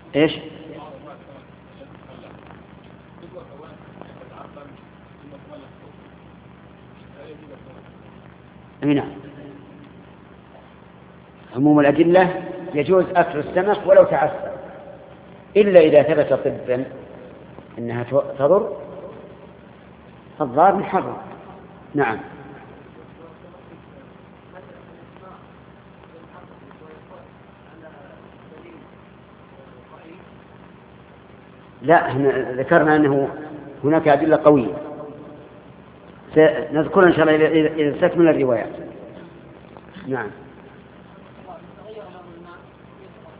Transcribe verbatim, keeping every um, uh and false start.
إيش؟ نعم، عموم الأدلة يجوز أكل السمك ولو تعفن، إلا إذا ثبت طبا أنها تضر فالضار محرم. نعم. لا، احنا ذكرنا أنه هناك أدلة قوية سنذكر إن شاء الله إذا استكمل الروايات. نعم.